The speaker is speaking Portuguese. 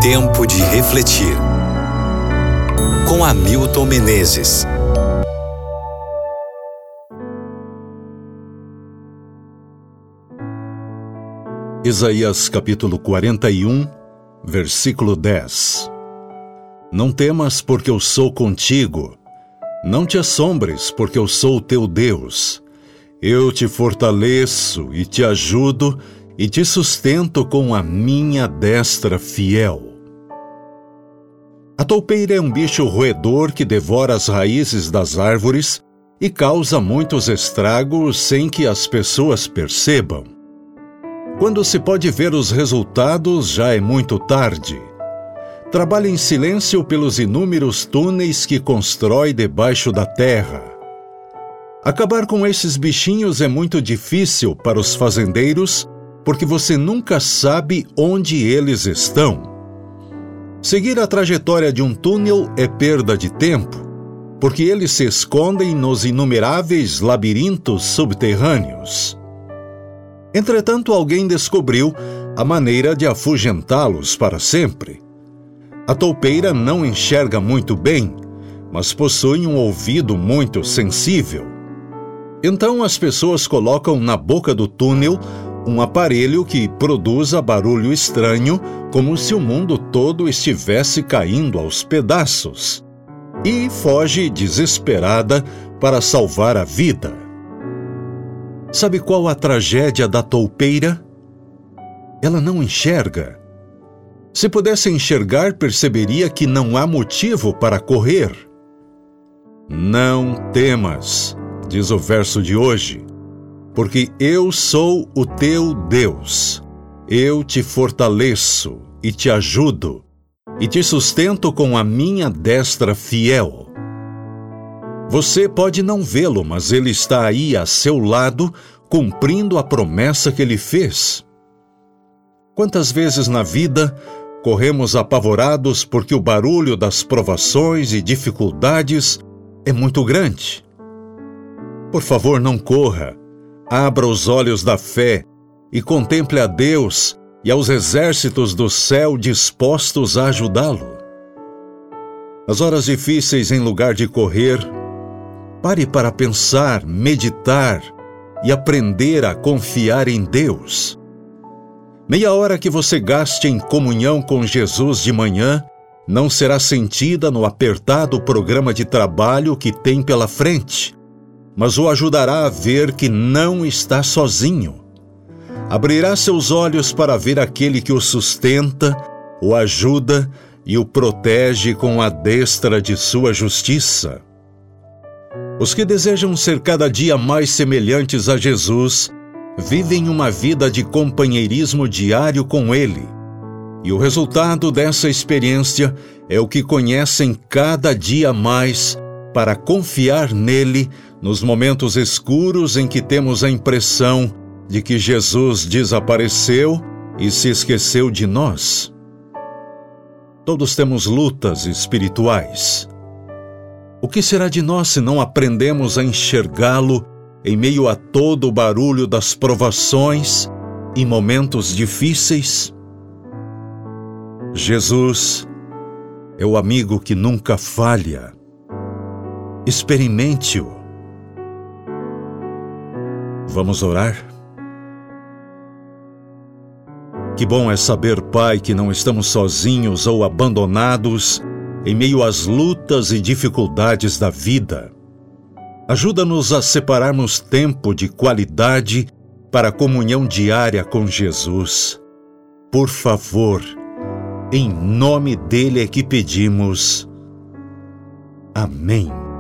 Tempo de refletir. Com Hamilton Menezes. Isaías capítulo 41, versículo 10. Não temas, porque eu sou contigo. Não te assombres, porque eu sou o teu Deus. Eu te fortaleço e te ajudo e te sustento com a minha destra fiel. A toupeira é um bicho roedor que devora as raízes das árvores e causa muitos estragos sem que as pessoas percebam. Quando se pode ver os resultados, já é muito tarde. Trabalha em silêncio pelos inúmeros túneis que constrói debaixo da terra. Acabar com esses bichinhos é muito difícil para os fazendeiros, porque você nunca sabe onde eles estão. Seguir a trajetória de um túnel é perda de tempo, porque eles se escondem nos inumeráveis labirintos subterrâneos. Entretanto, alguém descobriu a maneira de afugentá-los para sempre. A toupeira não enxerga muito bem, mas possui um ouvido muito sensível. Então as pessoas colocam na boca do túnel um aparelho que produza barulho estranho, como se o mundo todo estivesse caindo aos pedaços, e foge desesperada para salvar a vida. Sabe qual a tragédia da toupeira? Ela não enxerga. Se pudesse enxergar, perceberia que não há motivo para correr. Não temas, diz o verso de hoje, porque eu sou o teu Deus. Eu te fortaleço e te ajudo e te sustento com a minha destra fiel. Você pode não vê-lo, mas ele está aí a seu lado, cumprindo a promessa que ele fez. Quantas vezes na vida corremos apavorados porque o barulho das provações e dificuldades é muito grande? Por favor, não corra. Abra os olhos da fé e contemple a Deus e aos exércitos do céu dispostos a ajudá-lo. Nas horas difíceis, em lugar de correr, pare para pensar, meditar e aprender a confiar em Deus. Meia hora que você gaste em comunhão com Jesus de manhã não será sentida no apertado programa de trabalho que tem pela frente, mas o ajudará a ver que não está sozinho. Abrirá seus olhos para ver aquele que o sustenta, o ajuda e o protege com a destra de sua justiça. Os que desejam ser cada dia mais semelhantes a Jesus vivem uma vida de companheirismo diário com Ele. E o resultado dessa experiência é o que conhecem cada dia mais para confiar nele nos momentos escuros em que temos a impressão de que Jesus desapareceu e se esqueceu de nós. Todos temos lutas espirituais. O que será de nós se não aprendemos a enxergá-lo em meio a todo o barulho das provações e momentos difíceis? Jesus é o amigo que nunca falha. Experimente-o. Vamos orar? Que bom é saber, Pai, que não estamos sozinhos ou abandonados em meio às lutas e dificuldades da vida. Ajuda-nos a separarmos tempo de qualidade para a comunhão diária com Jesus. Por favor, em nome dele é que pedimos. Amém.